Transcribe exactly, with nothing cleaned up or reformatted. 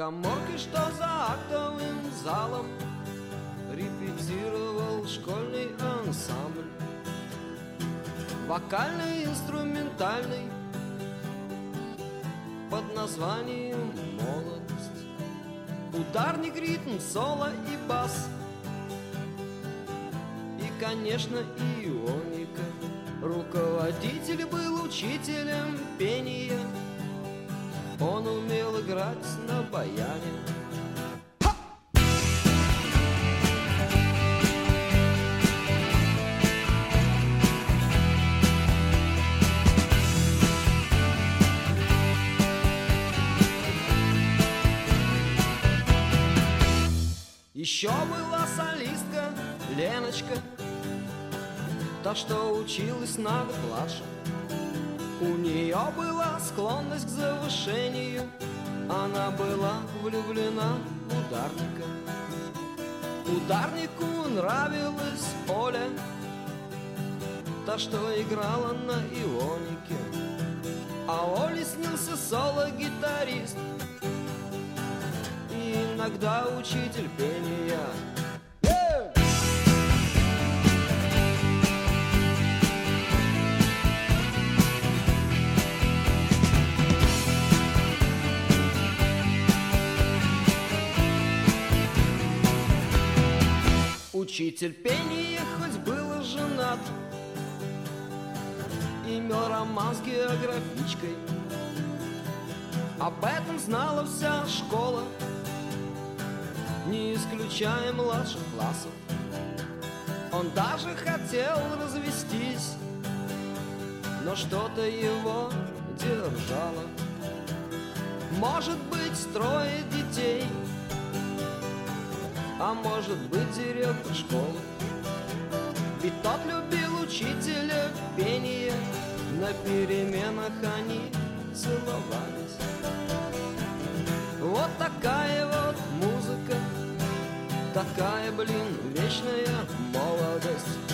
каморке, что за актовым залом репетировал школьный ансамбль. Вокальный, инструментальный, под названием «Молодость». Ударник, ритм, соло и бас. И, конечно, ионика. Руководитель был учителем пения. Он умел играть на баяне. Еще была солистка Леночка, та, что училась на год младше. У нее была склонность к завышению, она была влюблена в ударника. Ударнику нравилась Оля, та, что играла на ионике. А Оле снился соло-гитарист, иногда учитель пения. Учитель пения хоть был женат, имел роман с географичкой. Об этом знала вся школа, не исключая младших классов. Он даже хотел развестись, но что-то его держало. Может быть, трое детей, а может быть, директор школы. Ведь тот любил учителя пения, на переменах они целовались. Вот такая вот музыка, такая, блин, вечная молодость.